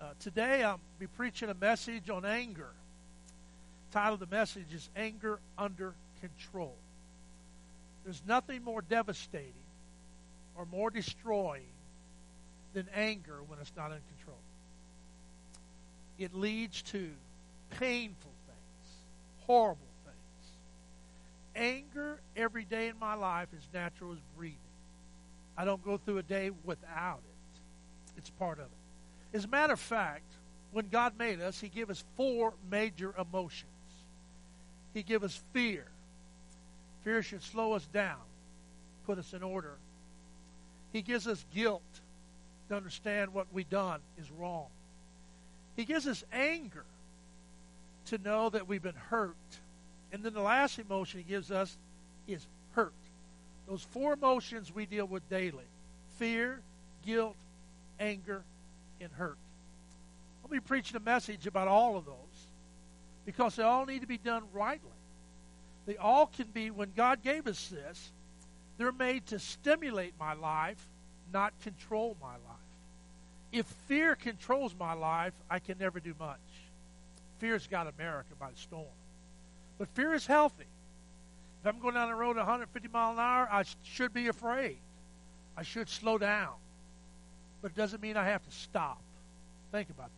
Today I'll be preaching a message on anger. The title of the message is Anger Under Control. There's nothing more devastating or more destroying than anger when it's not in control. It leads to painful things, horrible things. Anger every day in my life is natural as breathing. I don't go through a day without it. It's part of it. As a matter of fact, when God made us, He gave us 4 major emotions. He gave us fear. Fear should slow us down, put us in order. He gives us guilt to understand what we've done is wrong. He gives us anger to know that we've been hurt. And then the last emotion He gives us is hurt. Those 4 emotions we deal with daily. Fear, guilt, anger, and hurt. I'll be preaching a message about all of those because they all need to be done rightly. They all can be, when God gave us this, they're made to stimulate my life, not control my life. If fear controls my life, I can never do much. Fear's got America by the storm. But fear is healthy. If I'm going down the road at 150 miles an hour, I should be afraid. I should slow down. But it doesn't mean I have to stop. Think about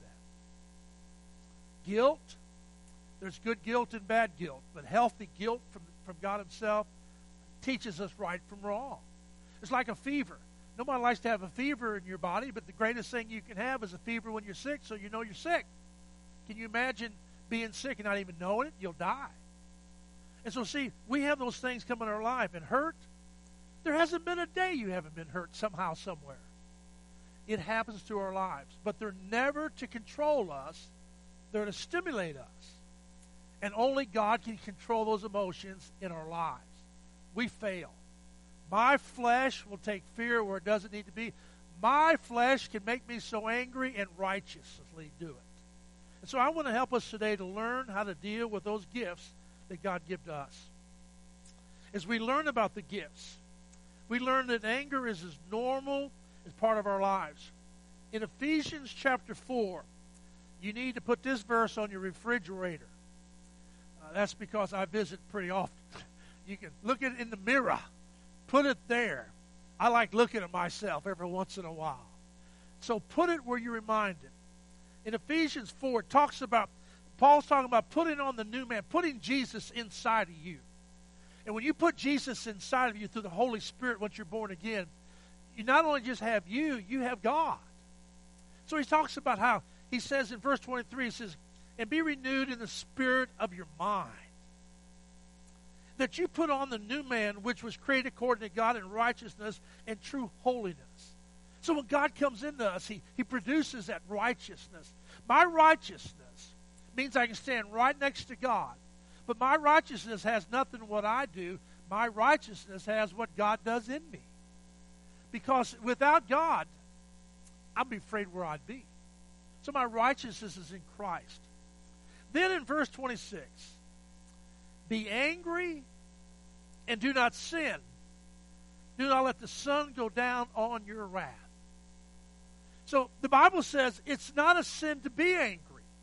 that. Guilt, there's good guilt and bad guilt. But healthy guilt from God Himself teaches us right from wrong. It's like a fever. Nobody likes to have a fever in your body, but the greatest thing you can have is a fever when you're sick, so you know you're sick. Can you imagine being sick and not even knowing it? You'll die. And so, see, we have those things come in our life. And hurt, there hasn't been a day you haven't been hurt somehow, somewhere. It happens to our lives. But they're never to control us. They're to stimulate us. And only God can control those emotions in our lives. We fail. My flesh will take fear where it doesn't need to be. My flesh can make me so angry and righteously do it. And so I want to help us today to learn how to deal with those gifts that God gives to us. As we learn about the gifts, we learn that anger is as normal as part of our lives. In Ephesians chapter 4, you need to put this verse on your refrigerator. That's because I visit pretty often. You can look at it in the mirror. Put it there. I like looking at myself every once in a while. So put it where you're reminded. In Ephesians 4, it talks about, Paul's talking about putting on the new man, putting Jesus inside of you. And when you put Jesus inside of you through the Holy Spirit once you're born again, you not only just have you have God. So he talks about how, he says in verse 23, he says, and be renewed in the spirit of your mind. That you put on the new man, which was created according to God in righteousness and true holiness. So when God comes into us, He produces that righteousness. My righteousness means I can stand right next to God. But my righteousness has nothing what I do. My righteousness has what God does in me. Because without God, I'd be afraid where I'd be. So my righteousness is in Christ. Then in verse 26, be angry and do not sin. Do not let the sun go down on your wrath. So the Bible says it's not a sin to be angry.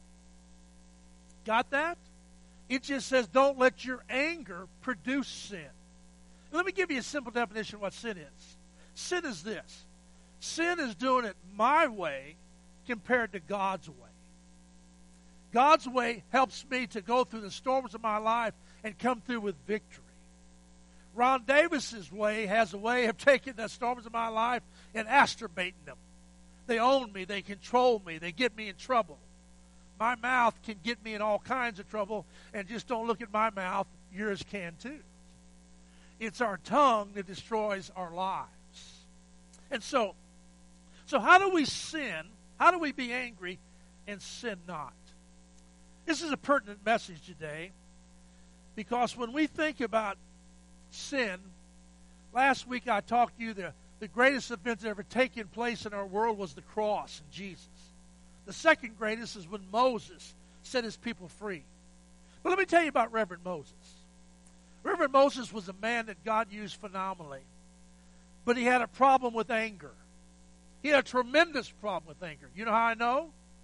Got that? It just says don't let your anger produce sin. Let me give you a simple definition of what sin is. Sin is this. Sin is doing it my way compared to God's way. God's way helps me to go through the storms of my life and come through with victory. Ron Davis's way has a way of taking the storms of my life and masturbating them. They own me. They control me. They get me in trouble. My mouth can get me in all kinds of trouble, and just don't look at my mouth. Yours can too. It's our tongue that destroys our lives. And so how do we sin? How do we be angry and sin not? This is a pertinent message today because when we think about sin, last week I talked to you the greatest event that ever taken place in our world was the cross and Jesus. The second greatest is when Moses set his people free. But let me tell you about Reverend Moses. Reverend Moses was a man that God used phenomenally. But he had a problem with anger. He had a tremendous problem with anger. You know how I know?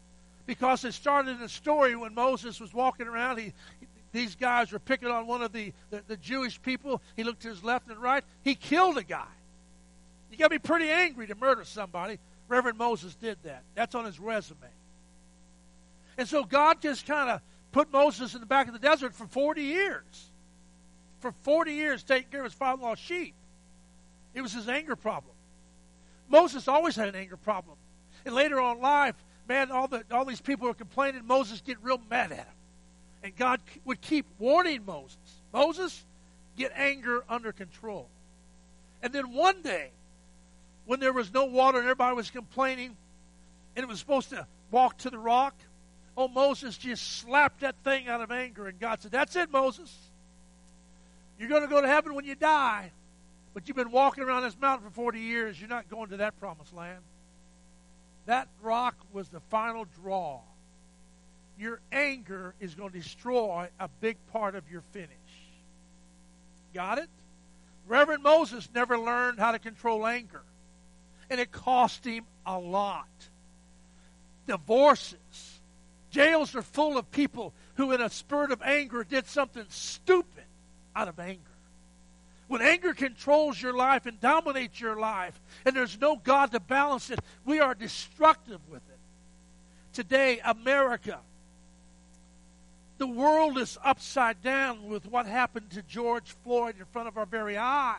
Because it started in a story when Moses was walking around. These guys were picking on one of the Jewish people. He looked to his left and right. He killed a guy. You got to be pretty angry to murder somebody. Reverend Moses did that. That's on his resume. And so God just kind of put Moses in the back of the desert for 40 years. For 40 years, taking care of his father-in-law's sheep. It was his anger problem. Moses always had an anger problem. And later on in life, man, all these people were complaining. Moses get real mad at him. And God would keep warning Moses, Moses, get anger under control. And then one day, when there was no water and everybody was complaining, and it was supposed to walk to the rock, Moses just slapped that thing out of anger. And God said, that's it, Moses. You're going to go to heaven when you die. But you've been walking around this mountain for 40 years. You're not going to that promised land. That rock was the final draw. Your anger is going to destroy a big part of your finish. Got it? Reverend Moses never learned how to control anger. And it cost him a lot. Divorces. Jails are full of people who in a spurt of anger did something stupid out of anger. When anger controls your life and dominates your life, and there's no God to balance it, we are destructive with it. Today, America, the world is upside down with what happened to George Floyd in front of our very eyes.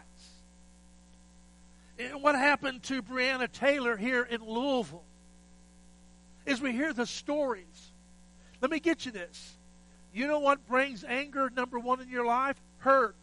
And what happened to Breonna Taylor here in Louisville. As we hear the stories, let me get you this. You know what brings anger, number one, in your life? Hurt.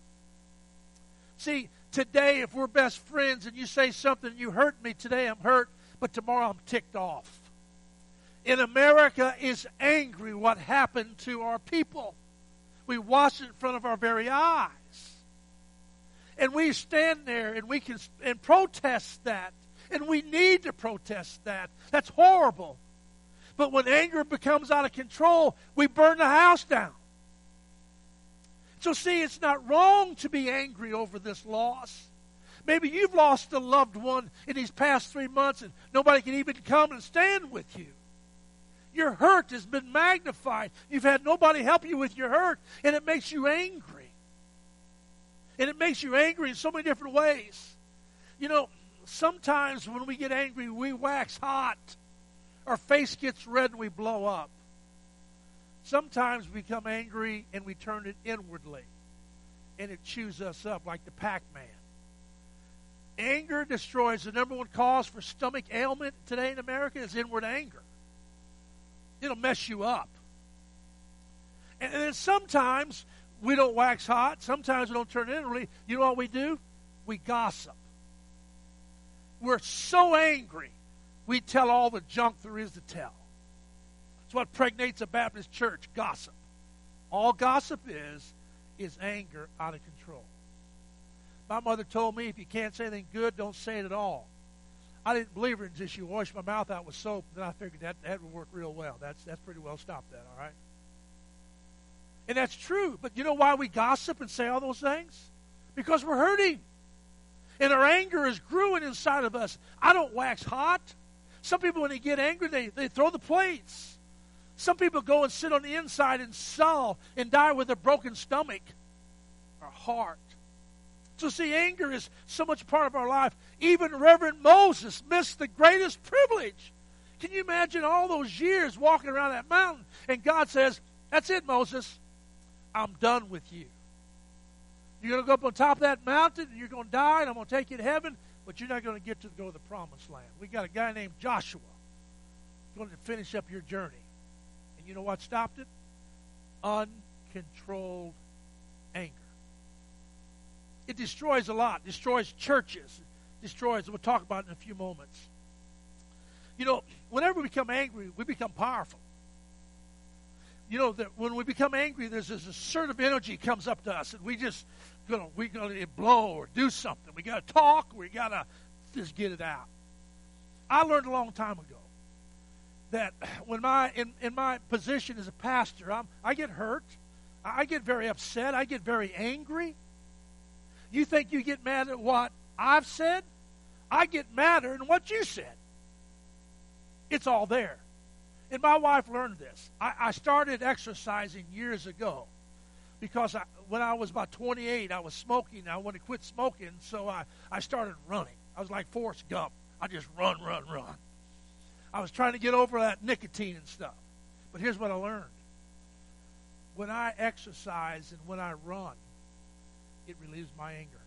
See, today, if we're best friends and you say something, you hurt me, today I'm hurt, but tomorrow I'm ticked off. In America is angry what happened to our people. We watch it in front of our very eyes. And we stand there and we can protest that. And we need to protest that. That's horrible. But when anger becomes out of control, we burn the house down. So see, it's not wrong to be angry over this loss. Maybe you've lost a loved one in these past 3 months and nobody can even come and stand with you. Your hurt has been magnified. You've had nobody help you with your hurt, and it makes you angry. And it makes you angry in so many different ways. You know, sometimes when we get angry, we wax hot. Our face gets red and we blow up. Sometimes we become angry and we turn it inwardly. And it chews us up like the Pac-Man. Anger destroys. The number one cause for stomach ailment today in America is inward anger. It'll mess you up. And then sometimes we don't wax hot. Sometimes we don't turn inwardly. You know what we do? We gossip. We're so angry, we tell all the junk there is to tell. It's what pregnates a Baptist church, gossip. All gossip is anger out of control. My mother told me if you can't say anything good, don't say it at all. I didn't believe her until she washed my mouth out with soap. Then I figured that would work real well. That's pretty well stopped that, all right? And that's true. But you know why we gossip and say all those things? Because we're hurting. And our anger is brewing inside of us. I don't wax hot. Some people, when they get angry, they throw the plates. Some people go and sit on the inside and sulk and die with a broken stomach or heart. So see, anger is so much part of our life. Even Reverend Moses missed the greatest privilege. Can you imagine all those years walking around that mountain and God says, that's it, Moses. I'm done with you. You're going to go up on top of that mountain and you're going to die and I'm going to take you to heaven, but you're not going to go to the promised land. We got a guy named Joshua going to finish up your journey. And you know what stopped it? Uncontrolled anger. It destroys a lot. Destroys churches. Destroys, we'll talk about it in a few moments. You know, whenever we become angry, we become powerful. You know, that when we become angry, there's this assertive energy comes up to us, and we're going to blow or do something. We got to talk. We got to just get it out. I learned a long time ago that when in my position as a pastor, I get hurt. I get very upset. I get very angry. You think you get mad at what I've said? I get madder than what you said. It's all there. And my wife learned this. I started exercising years ago because when I was about 28, I was smoking. I wanted to quit smoking, so I started running. I was like Forrest Gump. I just run. I was trying to get over that nicotine and stuff. But here's what I learned. When I exercise and when I run, it relieves my anger.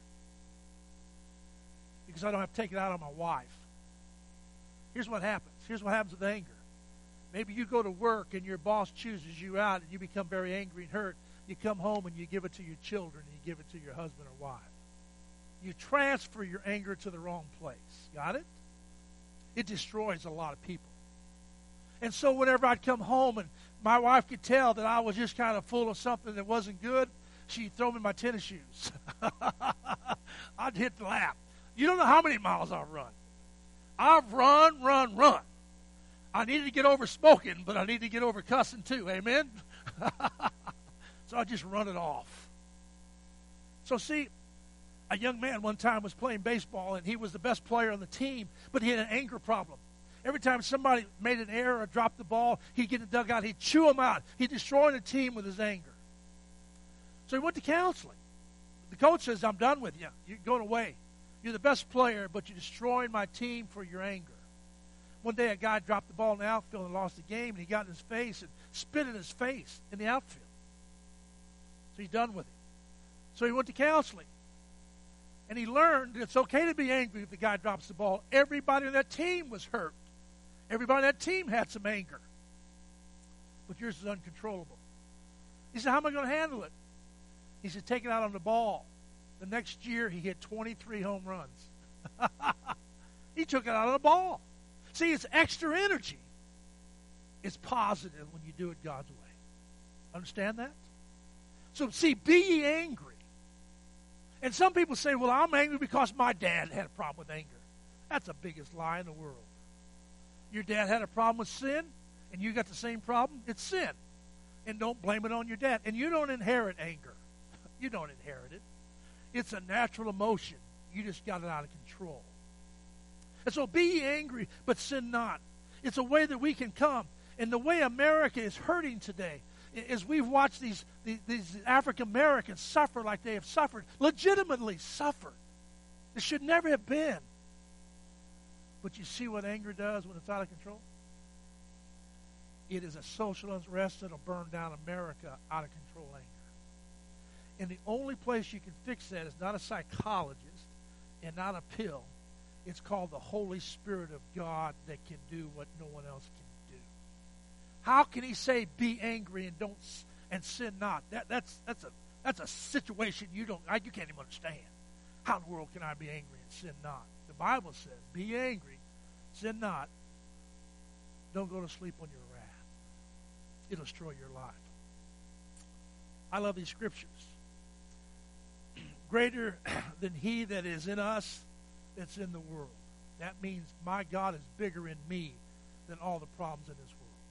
Because I don't have to take it out on my wife. Here's what happens. Here's what happens with anger. Maybe you go to work and your boss chooses you out and you become very angry and hurt. You come home and you give it to your children and you give it to your husband or wife. You transfer your anger to the wrong place. Got it? It destroys a lot of people. And so whenever I'd come home and my wife could tell that I was just kind of full of something that wasn't good, she'd throw me my tennis shoes. I'd hit the lap. You don't know how many miles I've run. I've run. I need to get over smoking, but I need to get over cussing too. Amen? So I just run it off. So see, a young man one time was playing baseball, and he was the best player on the team, but he had an anger problem. Every time somebody made an error or dropped the ball, he'd get in the dugout, he'd chew them out. He'd destroy the team with his anger. So he went to counseling. The coach says, I'm done with you. You're going away. You're the best player, but you're destroying my team for your anger. One day a guy dropped the ball in the outfield and lost the game, and he got in his face and spit in his face in the outfield. So he's done with it. So he went to counseling. And he learned it's okay to be angry if the guy drops the ball. Everybody on that team was hurt. Everybody on that team had some anger. But yours is uncontrollable. He said, how am I going to handle it? He said, take it out on the ball. The next year, he hit 23 home runs. He took it out on the ball. See, it's extra energy. It's positive when you do it God's way. Understand that? So, see, be ye angry. And some people say, well, I'm angry because my dad had a problem with anger. That's the biggest lie in the world. Your dad had a problem with sin, and you got the same problem. It's sin. And don't blame it on your dad. And you don't inherit anger. You don't inherit it. It's a natural emotion. You just got it out of control. And so be ye angry, but sin not. It's a way that we can come. And the way America is hurting today is we've watched these African Americans suffer like they have suffered, legitimately suffered. It should never have been. But you see what anger does when it's out of control? It is a social unrest that will burn down America out of control anger. And the only place you can fix that is not a psychologist and not a pill. It's called the Holy Spirit of God that can do what no one else can do. How can he say be angry and sin not? That's a situation you can't even understand. How in the world can I be angry and sin not? The Bible says, be angry, sin not. Don't go to sleep on your wrath. It'll destroy your life. I love these scriptures. Greater than he that is in us that's in the world. That means my God is bigger in me than all the problems in this world.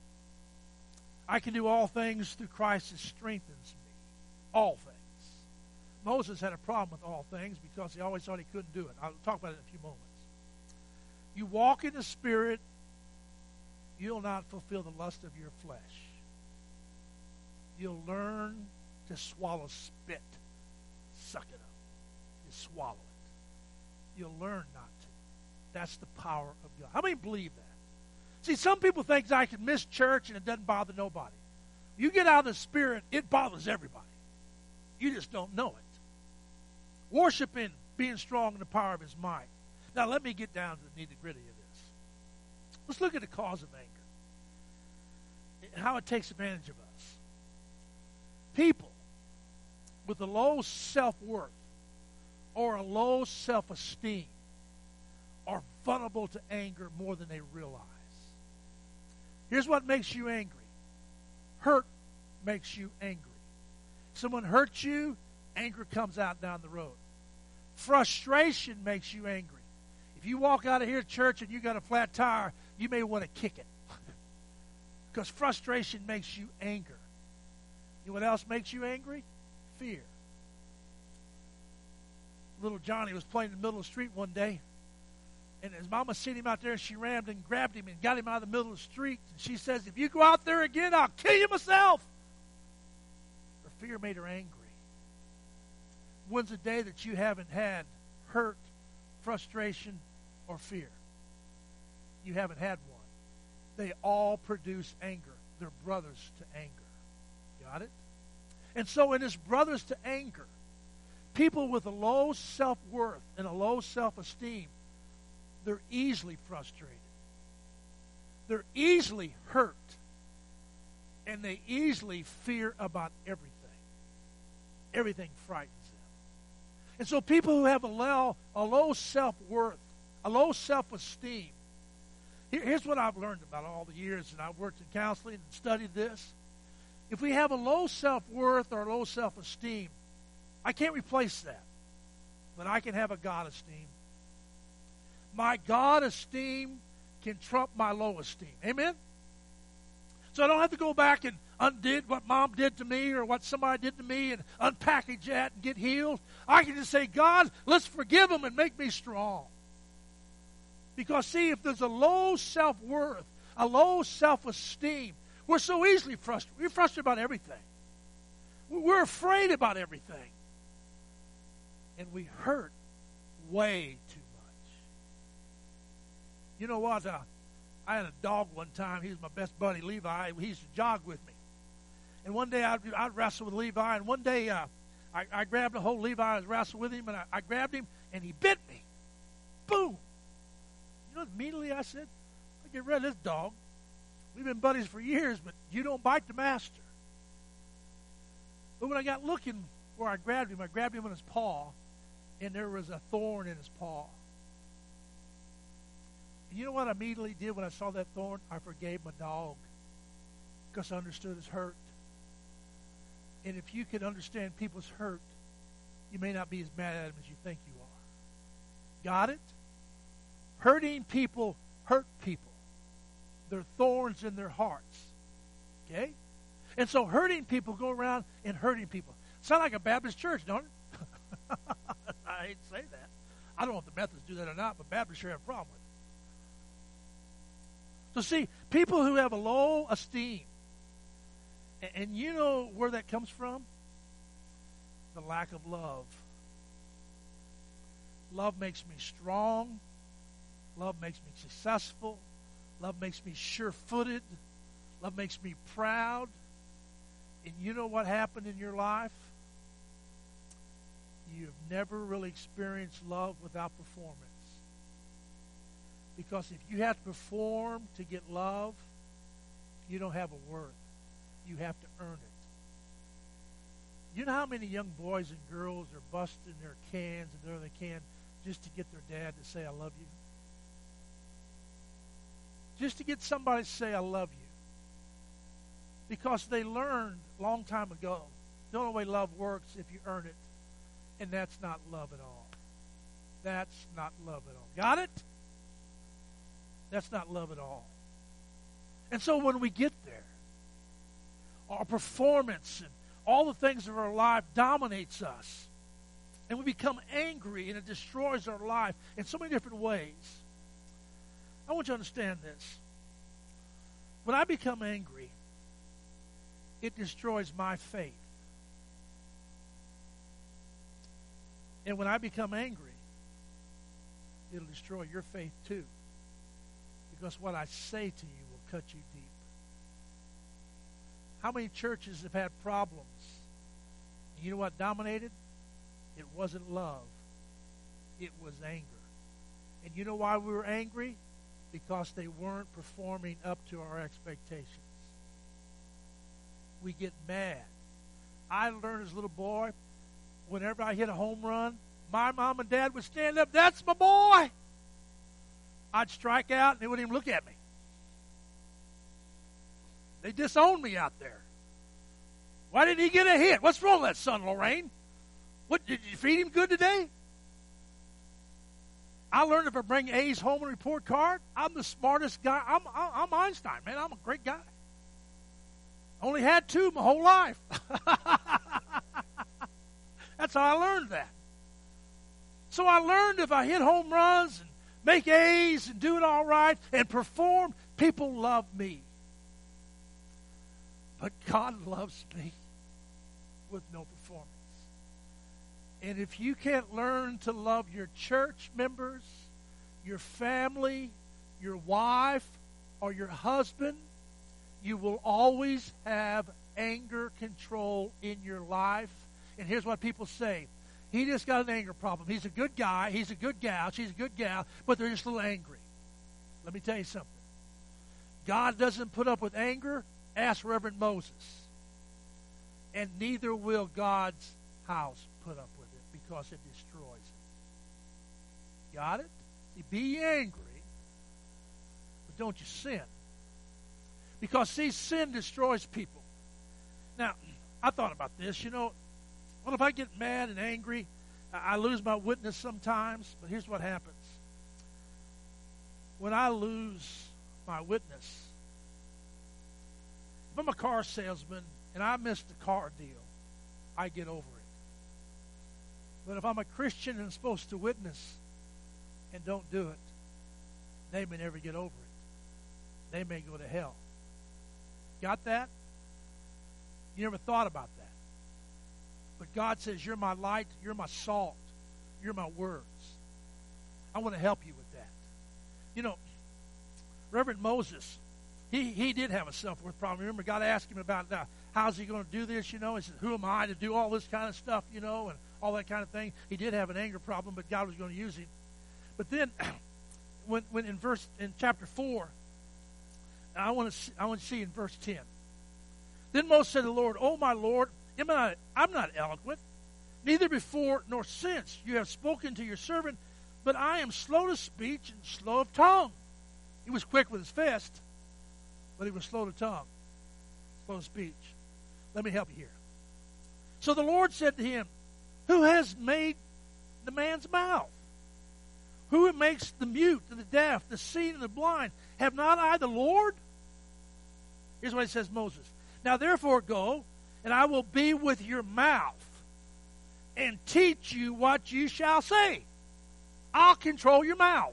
I can do all things through Christ that strengthens me. All things. Moses had a problem with all things because he always thought he couldn't do it. I'll talk about it in a few moments. You walk in the Spirit, you'll not fulfill the lust of your flesh. You'll learn to swallow spit. Suck it up. You swallow it. You'll learn not to. That's the power of God. How many believe that? See, some people think I can miss church and it doesn't bother nobody. You get out of the Spirit, it bothers everybody. You just don't know it. Worshiping, being strong in the power of his might. Now, let me get down to the nitty-gritty of this. Let's look at the cause of anger and how it takes advantage of us. People with a low self-worth or a low self-esteem are vulnerable to anger more than they realize. Here's what makes you angry. Hurt makes you angry. Someone hurts you, anger comes out down the road. Frustration makes you angry. If you walk out of here, church, and you got a flat tire, you may want to kick it. Because frustration makes you anger. You know what else makes you angry? Fear. Little Johnny was playing in the middle of the street one day, And his mama seen him out there, and she rammed and grabbed him and got him out of the middle of the street. And she says, if you go out there again, I'll kill you myself. Her fear made her angry. When's the day that you haven't had hurt, frustration, or fear? You haven't had one. They all produce anger. They're brothers to anger. Got it? And so in this brothers to anger, people with a low self-worth and a low self-esteem, they're easily frustrated. They're easily hurt. And they easily fear about everything. Everything frightens them. And so people who have a low self-worth, a low self-esteem, here's what I've learned about all the years, and I've worked in counseling and studied this. If we have a low self-worth or a low self-esteem, I can't replace that. But I can have a God esteem. My God esteem can trump my low esteem. Amen? So I don't have to go back and undid what mom did to me or what somebody did to me and unpackage that and get healed. I can just say, God, let's forgive them and make me strong. Because, see, if there's a low self-worth, a low self-esteem, we're so easily frustrated. We're frustrated about everything. We're afraid about everything. And we hurt way too much. You know what? I had a dog one time. He was my best buddy, Levi. He used to jog with me. And one day I'd wrestle with Levi. And one day I grabbed a hold of Levi. I was wrestling with him. And I grabbed him. And he bit me. Boom. You know, immediately I said, I get rid of this dog. We've been buddies for years, but you don't bite the master. But when I got looking where I grabbed him on his paw, and there was a thorn in his paw. And you know what I immediately did when I saw that thorn? I forgave my dog because I understood his hurt. And if you can understand people's hurt, you may not be as mad at them as you think you are. Got it? Hurting people hurt people. They're thorns in their hearts. Okay? And so hurting people go around and hurting people. Sound like a Baptist church, don't it? I hate to say that. I don't know if the Methodists do that or not, but Baptists sure have a problem with it. So see, people who have a low esteem, and you know where that comes from? The lack of love. Love makes me strong. Love makes me successful. Love makes me sure-footed. Love makes me proud. And you know what happened in your life? You've never really experienced love without performance. Because if you have to perform to get love, you don't have a worth. You have to earn it. You know how many young boys and girls are busting their cans and whatever they can just to get their dad to say, I love you? Just to get somebody to say, I love you. Because they learned a long time ago, the only way love works if you earn it. And that's not love at all. That's not love at all. Got it? That's not love at all. And so when we get there, our performance and all the things of our life dominates us. And we become angry and it destroys our life in so many different ways. I want you to understand this. When I become angry, it destroys my faith. And when I become angry, it'll destroy your faith too. Because what I say to you will cut you deep. How many churches have had problems? And you know what dominated? It wasn't love. It was anger. And you know why we were angry? Because they weren't performing up to our expectations. We get mad. I learned as a little boy, whenever I hit a home run, my mom and dad would stand up, that's my boy. I'd strike out and they wouldn't even look at me. They disowned me out there. Why didn't he get a hit? What's wrong with that son, Lorraine? What, did you feed him good today? I learned if I bring A's home and report card, I'm the smartest guy. I'm Einstein, man. I'm a great guy. Only had 2 my whole life. That's how I learned that. So I learned if I hit home runs and make A's and do it all right and perform, people love me. But God loves me with no performance. And if you can't learn to love your church members, your family, your wife, or your husband, you will always have anger control in your life. And here's what people say. He just got an anger problem. He's a good guy. He's a good gal. She's a good gal. But they're just a little angry. Let me tell you something. God doesn't put up with anger. Ask Reverend Moses. And neither will God's house put up with it because it destroys it. Got it? See, be angry, but don't you sin. Because, see, sin destroys people. Now, I thought about this. You know, what if I get mad and angry? I lose my witness sometimes, but here's what happens. When I lose my witness, if I'm a car salesman and I missed a car deal, I get over it. But if I'm a Christian and I'm supposed to witness and don't do it, they may never get over it. They may go to hell. Got that? You never thought about that. But God says, you're my light, you're my salt, you're my words. I want to help you with that. You know, Reverend Moses, he did have a self-worth problem. Remember, God asked him about how's he going to do this, you know. He said, who am I to do all this kind of stuff, you know, and all that kind of thing. He did have an anger problem, but God was going to use him. But then, when in chapter 4, I want to see in verse 10. Then Moses said to the Lord, "Oh, my Lord, I'm not eloquent, neither before nor since you have spoken to your servant, but I am slow to speech and slow of tongue." He was quick with his fist, but he was slow to tongue, slow of speech. Let me help you here. So the Lord said to him, "Who has made the man's mouth? Who makes the mute and the deaf, the seeing and the blind? Have not I the Lord?" Here's what he says, Moses. "Now therefore go, and I will be with your mouth and teach you what you shall say." I'll control your mouth.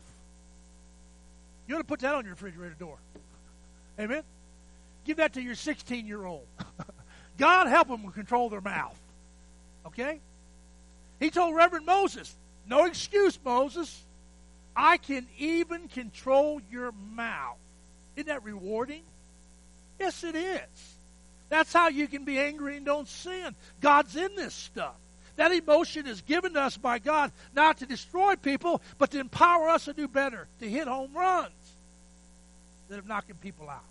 You ought to put that on your refrigerator door. Amen? Give that to your 16-year-old. God help them control their mouth. Okay? He told Reverend Moses, no excuse, Moses. I can even control your mouth. Isn't that rewarding? Yes, it is. That's how you can be angry and don't sin. God's in this stuff. That emotion is given to us by God not to destroy people, but to empower us to do better, to hit home runs instead of knocking people out.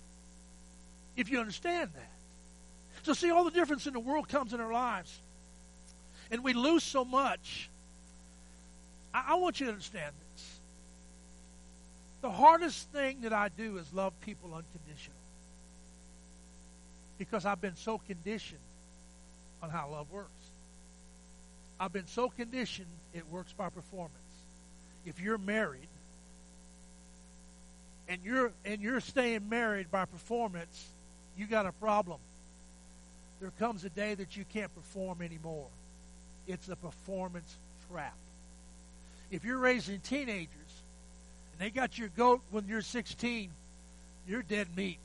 If you understand that. So see, all the difference in the world comes in our lives. And we lose so much. I want you to understand this. The hardest thing that I do is love people unconditionally. Because I've been so conditioned on how love works. I've been so conditioned it works by performance. If you're married and you're staying married by performance, you got a problem. There comes a day that you can't perform anymore. It's a performance trap. If you're raising teenagers and they got your goat when you're 16, you're dead meat.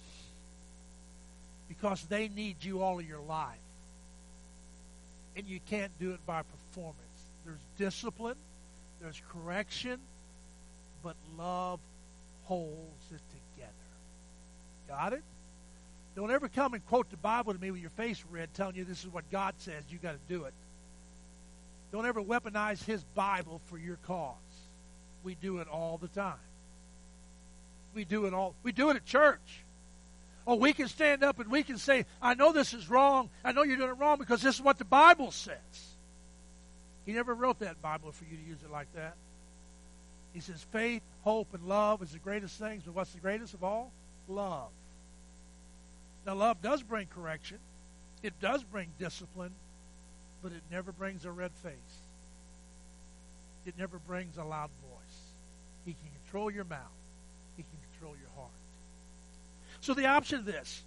Because they need you all of your life. And you can't do it by performance. There's discipline, there's correction, but love holds it together. Got it? Don't ever come and quote the Bible to me with your face red telling you this is what God says, you got to do it. Don't ever weaponize his Bible for your cause. We do it all the time. We do it at church. Oh, we can stand up and we can say, I know this is wrong. I know you're doing it wrong because this is what the Bible says. He never wrote that Bible for you to use it like that. He says faith, hope, and love is the greatest things. But what's the greatest of all? Love. Now, love does bring correction. It does bring discipline. But it never brings a red face. It never brings a loud voice. He can control your mouth. He can control your heart. So the option of this,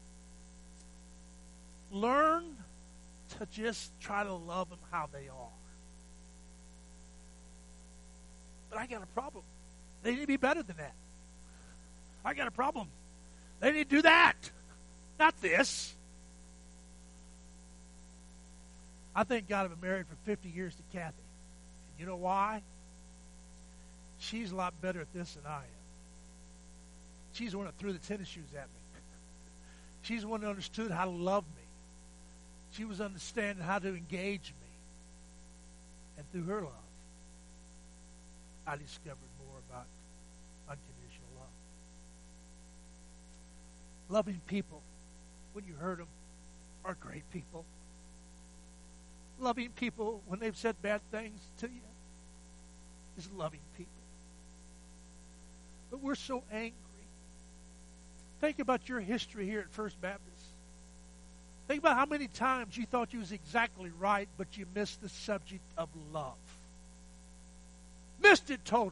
learn to just try to love them how they are. But I got a problem. They need to be better than that. I got a problem. They need to do that, not this. I thank God I've been married for 50 years to Kathy. And you know why? She's a lot better at this than I am. She's the one that threw the tennis shoes at me. She's the one that understood how to love me. She was understanding how to engage me. And through her love, I discovered more about unconditional love. Loving people when you hurt them are great people. Loving people when they've said bad things to you is loving people. But we're so angry. Think about your history here at First Baptist. Think about how many times you thought you was exactly right, but you missed the subject of love. Missed it totally.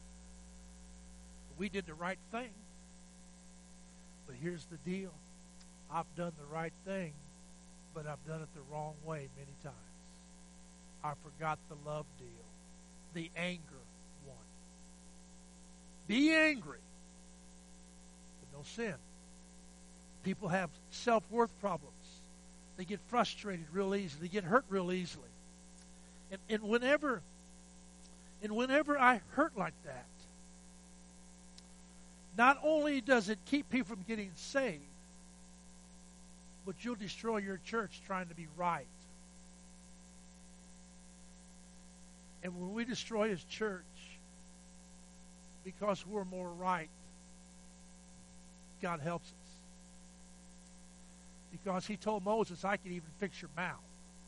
We did the right thing. But here's the deal. I've done the right thing, but I've done it the wrong way many times. I forgot the love deal. The anger one. Be angry, but no sin. People have self-worth problems. They get frustrated real easily. They get hurt real easily. And whenever I hurt like that, not only does it keep people from getting saved, but you'll destroy your church trying to be right. And when we destroy His church because we're more right, God helps us. Because He told Moses, I can even fix your mouth.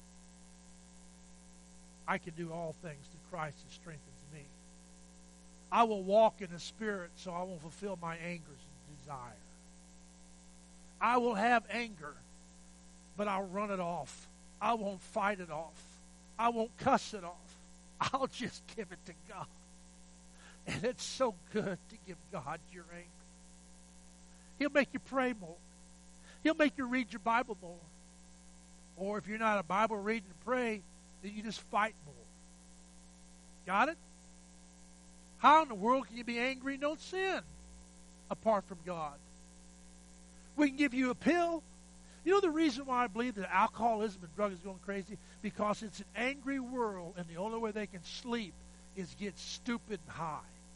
I can do all things through Christ who strengthens me. I will walk in the Spirit so I won't fulfill my anger's desire. I will have anger, but I'll run it off. I won't fight it off. I won't cuss it off. I'll just give it to God. And it's so good to give God your anger. He'll make you pray more. He'll make you read your Bible more. Or if you're not a Bible reading and pray, then you just fight more. Got it? How in the world can you be angry and don't sin apart from God? We can give you a pill. You know the reason why I believe that alcoholism and drugs is going crazy? Because it's an angry world, and the only way they can sleep is get stupid and high.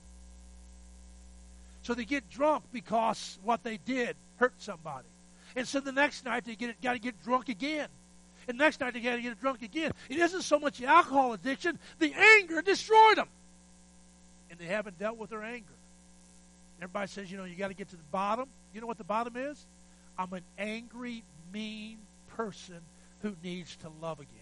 So they get drunk because what they did hurt somebody. And so the next night they got to get drunk again. And next night they got to get drunk again. It isn't so much the alcohol addiction. The anger destroyed them. And they haven't dealt with their anger. Everybody says, you got to get to the bottom. You know what the bottom is? I'm an angry, mean person who needs to love again.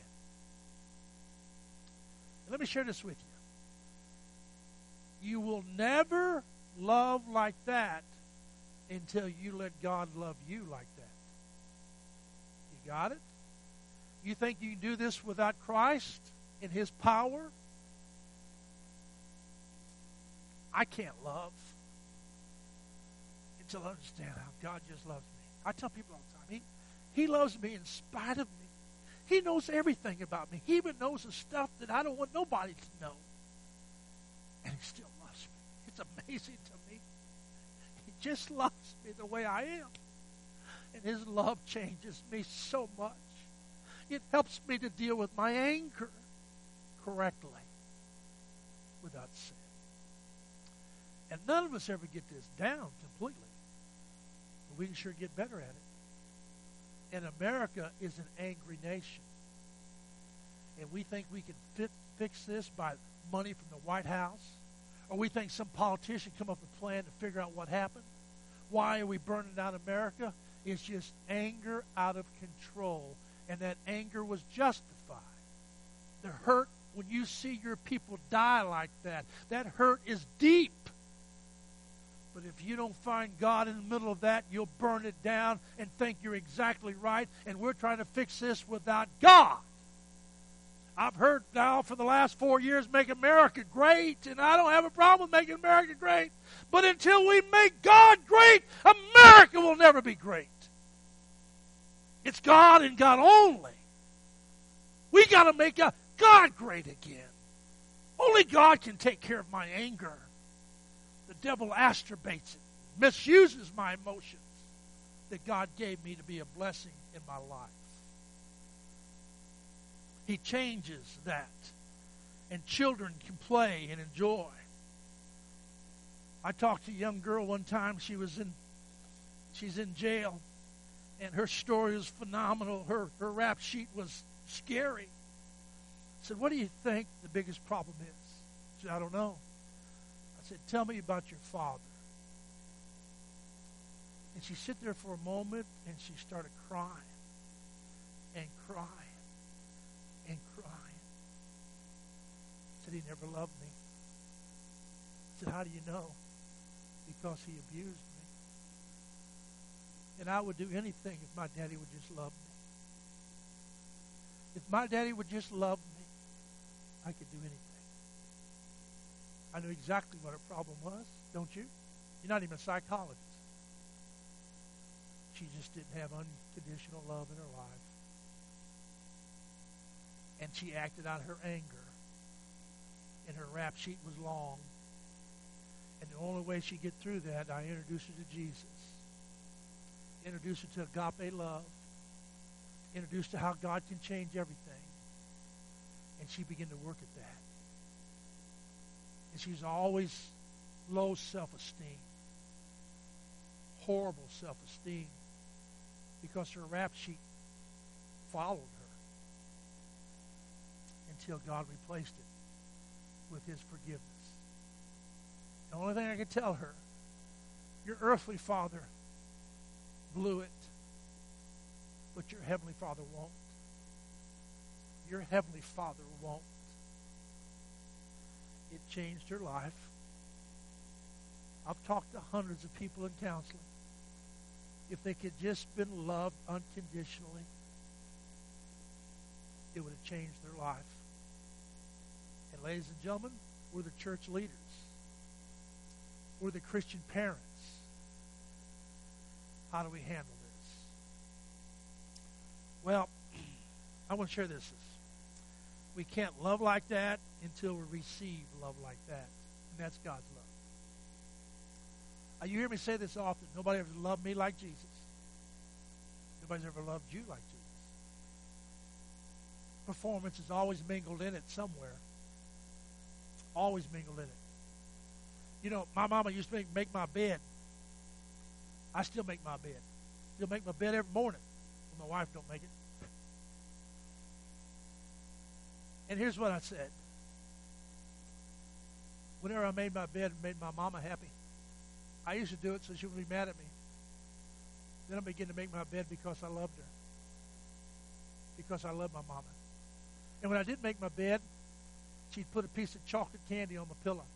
And let me share this with you. You will never love like that until you let God love you like that. You got it? You think you can do this without Christ and His power? I can't love until I understand how God just loves me. I tell people all the time, He loves me in spite of me. He knows everything about me. He even knows the stuff that I don't want nobody to know. And He still loves me. It's amazing to me. He just loves me the way I am. And His love changes me so much. It helps me to deal with my anger correctly without sin. And none of us ever get this down completely. But we can sure get better at it. And America is an angry nation. And we think we can fix this by money from the White House. Or we think some politician come up with a plan to figure out what happened. Why are we burning down America? It's just anger out of control. And that anger was justified. The hurt when you see your people die like that, that hurt is deep. But if you don't find God in the middle of that, you'll burn it down and think you're exactly right. And we're trying to fix this without God. I've heard now for the last 4 years, make America great. And I don't have a problem making America great. But until we make God great, America will never be great. It's God and God only. We got to make God great again. Only God can take care of my anger. The devil masturbates it, misuses my emotions that God gave me to be a blessing in my life. He changes that, and children can play and enjoy. I talked to a young girl one time. She's in jail, and her story was phenomenal. Her rap sheet was scary. I said, "What do you think the biggest problem is?" She said, "I don't know." I said, "Tell me about your father." And she sat there for a moment, and she started crying and crying and crying. I said, "He never loved me." I said, "How do you know?" "Because he abused me. And I would do anything if my daddy would just love me. If my daddy would just love me, I could do anything." I knew exactly what her problem was, don't you? You're not even a psychologist. She just didn't have unconditional love in her life. And she acted out her anger. And her rap sheet was long. And the only way she get through that, I introduced her to Jesus. Introduced her to agape love. Introduced her how God can change everything. And she began to work at that. And she's always low self-esteem. Horrible self-esteem. Because her rap sheet followed her. Until God replaced it with his forgiveness. The only thing I can tell her, your earthly father blew it, but your heavenly father won't. Your heavenly father won't. It changed her life. I've talked to hundreds of people in counseling. If they could just been loved unconditionally, it would have changed their life. And ladies and gentlemen, we're the church leaders. We're the Christian parents. How do we handle this? Well, I want to share this. We can't love like that until we receive love like that. And that's God's love. You hear me say this often. Nobody ever loved me like Jesus. Nobody's ever loved you like Jesus. Performance is always mingled in it somewhere. Always mingled in it. You know, my mama used to make my bed. I still make my bed. Still make my bed every morning when my wife don't make it. And here's what I said. Whenever I made my bed and made my mama happy, I used to do it so she wouldn't be mad at me. Then I began to make my bed because I loved her. Because I loved my mama. And when I didn't make my bed, she'd put a piece of chocolate candy on my pillow.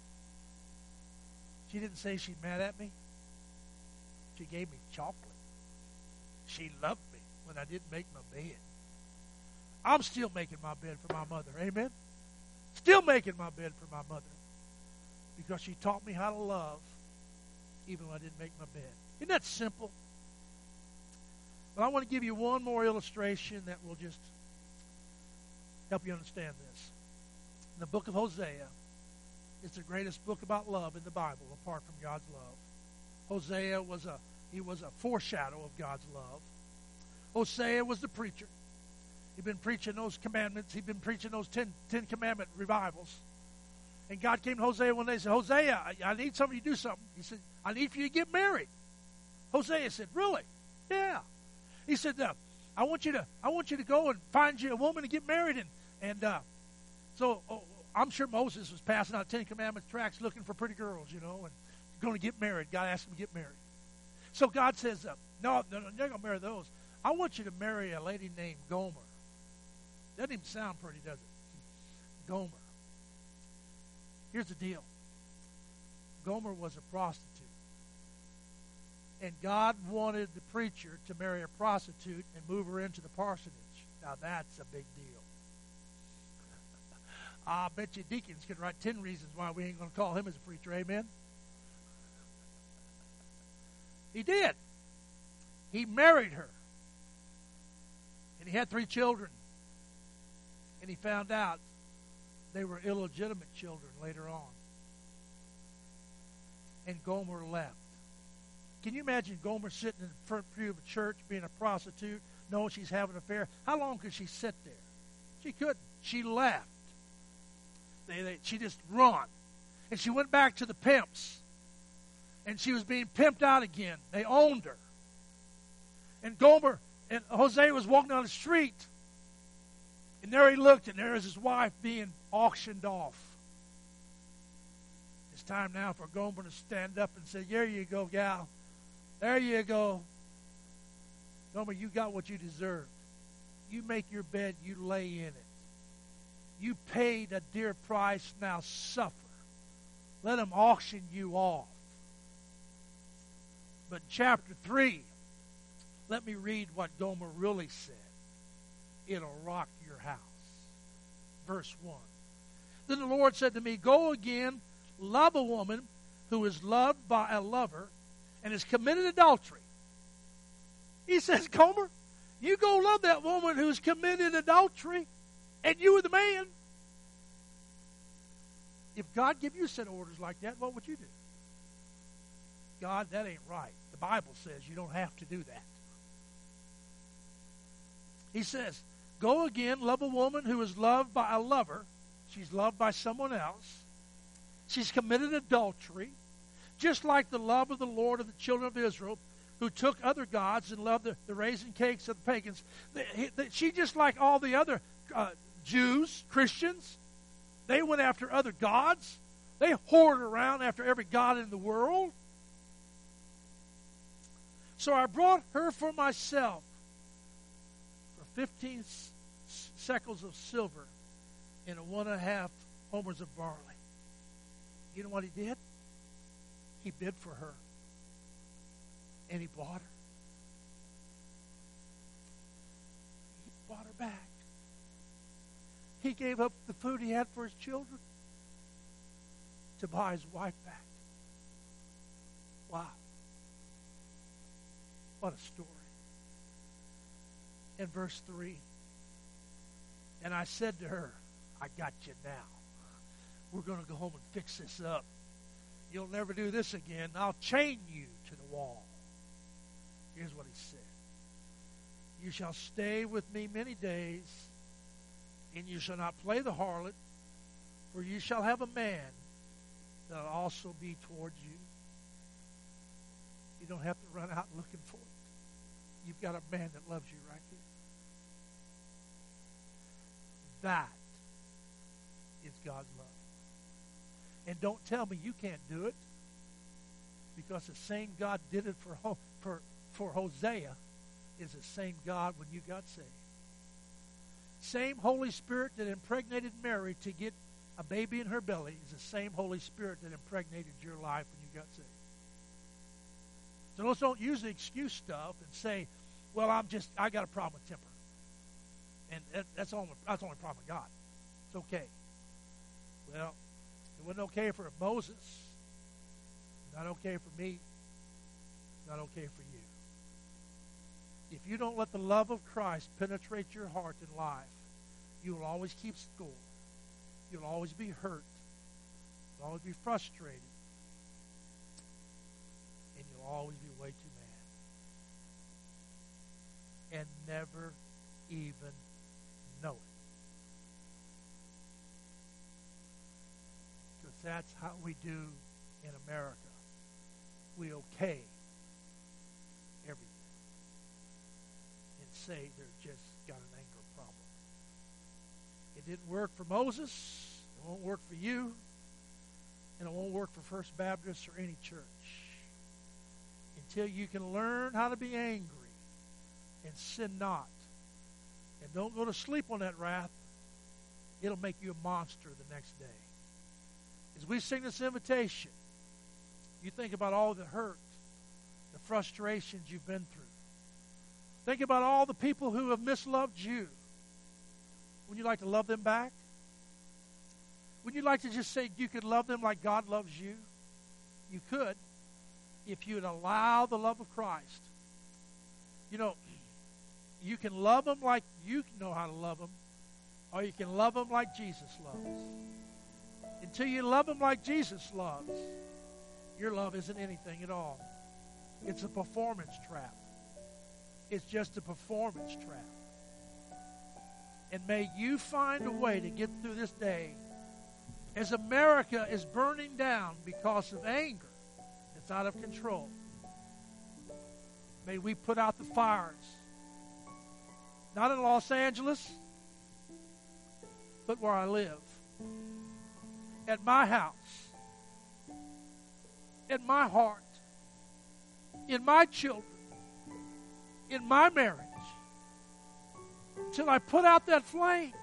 She didn't say she'd mad at me. She gave me chocolate. She loved me when I didn't make my bed. I'm still making my bed for my mother. Amen? Still making my bed for my mother. Because she taught me how to love even when I didn't make my bed. Isn't that simple? But I want to give you one more illustration that will just help you understand this. In the book of Hosea, it's the greatest book about love in the Bible, apart from God's love. Hosea was a foreshadow of God's love. Hosea was the preacher. He'd been preaching those commandments. He'd been preaching those 10 commandment revivals. And God came to Hosea one day and said, "Hosea, I need somebody to do something." He said, "I need for you to get married." Hosea said, "Really?" "Yeah." He said, I want you to go and find you a woman to get married." So I'm sure Moses was passing out 10 Commandments tracts looking for pretty girls, and going to get married. God asked him to get married. So God says, no, you're not going to marry those. I want you to marry a lady named Gomer. Doesn't even sound pretty, does it? Gomer. Here's the deal. Gomer was a prostitute. And God wanted the preacher to marry a prostitute and move her into the parsonage. Now that's a big deal. I bet you deacons could write 10 reasons why we ain't going to call him as a preacher. Amen? He did. He married her. And he had 3 children. And he found out They were illegitimate children later on. And Gomer left. Can you imagine Gomer sitting in the front pew of a church being a prostitute, knowing she's having an affair? How long could she sit there? She couldn't. She left. She just run. And she went back to the pimps. And she was being pimped out again. They owned her. And Gomer and Hosea was walking down the street. And there he looked, and there was his wife being auctioned off. It's time now for Gomer to stand up and say, there you go, gal. There you go. Gomer, you got what you deserved. You make your bed, you lay in it. You paid a dear price, now suffer. Let them auction you off. But in chapter 3, let me read what Gomer really said. It'll rock your house. Verse 1. Then the Lord said to me, go again, love a woman who is loved by a lover and has committed adultery. He says, Gomer, you go love that woman who's committed adultery, and you were the man. If God gave you a set of orders like that, what would you do? God, that ain't right. The Bible says you don't have to do that. He says, go again, love a woman who is loved by a lover. She's loved by someone else. She's committed adultery, just like the love of the Lord of the children of Israel, who took other gods and loved the raisin cakes of the pagans. She, just like all the other Jews, Christians, they went after other gods. They whored around after every god in the world. So I brought her for myself for 15 shekels of silver and 1.5 homers of barley. You know what he did? He bid for her. And he bought her. He bought her back. He gave up the food he had for his children to buy his wife back. Wow. What a story. In verse 3, and I said to her, I got you now. We're going to go home and fix this up. You'll never do this again. I'll chain you to the wall. Here's what he said. You shall stay with me many days, and you shall not play the harlot, for you shall have a man that will also be towards you. You don't have to run out looking for it. You've got a man that loves you right here. That is God's love. And don't tell me you can't do it, because the same God did it for Hosea is the same God when you got saved. Same Holy Spirit that impregnated Mary to get a baby in her belly is the same Holy Spirit that impregnated your life when you got saved. So let's don't use the excuse stuff and say, well, I got a problem with temper. And that's the only problem with God. It's okay. Well, it wasn't okay for Moses. Not okay for me. Not okay for you. If you don't let the love of Christ penetrate your heart and life, you will always keep score. You'll always be hurt. You'll always be frustrated. And you'll always be way too mad. And never even know it. Because that's how we do in America. We okay everything and say they're just got an anger problem. It didn't work for Moses. It won't work for you. And it won't work for First Baptist or any church. Until you can learn how to be angry and sin not. And don't go to sleep on that wrath. It'll make you a monster the next day. As we sing this invitation, you think about all the hurt, the frustrations you've been through. Think about all the people who have misloved you. Would you like to love them back? Would you like to just say you could love them like God loves you? You could, if you'd allow the love of Christ. You know, you can love them like you know how to love them, or you can love them like Jesus loves. Until you love them like Jesus loves, your love isn't anything at all. It's a performance trap. It's just a performance trap. And may you find a way to get through this day as America is burning down because of anger that's out of control. May we put out the fires, not in Los Angeles, but where I live, at my house, in my heart, in my children, in my marriage, until I put out that flame.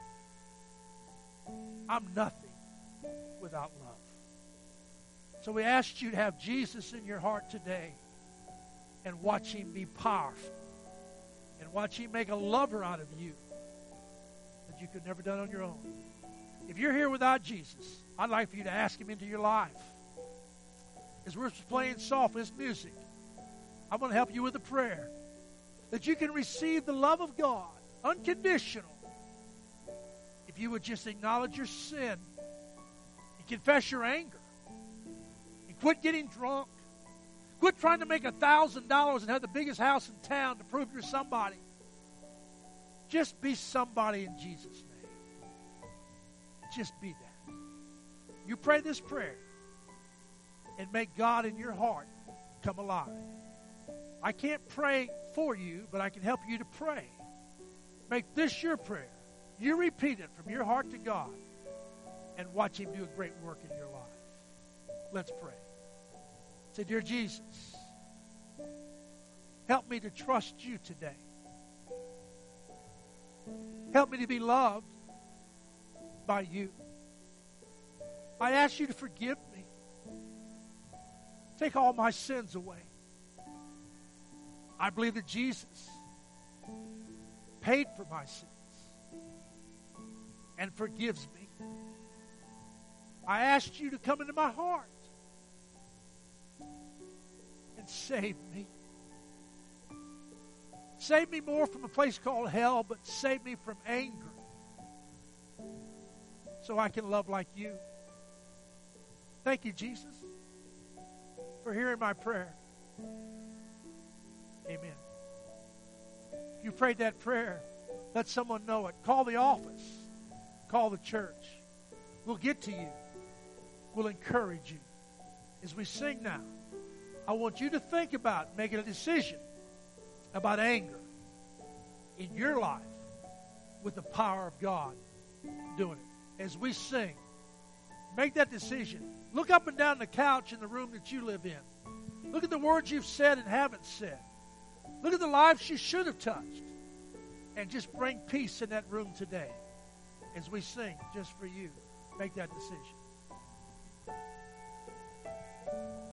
I'm nothing without love. So we asked you to have Jesus in your heart today and watch him be powerful and watch him make a lover out of you that you could never done on your own. If you're here without Jesus, I'd like for you to ask him into your life. As we're playing soft, this music, I'm going to help you with a prayer that you can receive the love of God, unconditional, if you would just acknowledge your sin and confess your anger and quit getting drunk. Quit trying to make $1,000 and have the biggest house in town to prove you're somebody. Just be somebody in Jesus' name. Just be that. You pray this prayer and make God in your heart come alive. I can't pray for you, but I can help you to pray. Make this your prayer. You repeat it from your heart to God and watch him do a great work in your life. Let's pray. Say, dear Jesus, help me to trust you today. Help me to be loved by you. I ask you to forgive me. Take all my sins away. I believe that Jesus paid for my sins and forgives me. I ask you to come into my heart and save me. Save me more from a place called hell, but save me from anger so I can love like you. Thank you, Jesus, for hearing my prayer. Amen. If you prayed that prayer, let someone know it. Call the office. Call the church. We'll get to you. We'll encourage you. As we sing now, I want you to think about making a decision about anger in your life with the power of God doing it. As we sing, make that decision. Look up and down the couch in the room that you live in. Look at the words you've said and haven't said. Look at the lives you should have touched. And just bring peace in that room today. As we sing just for you, make that decision.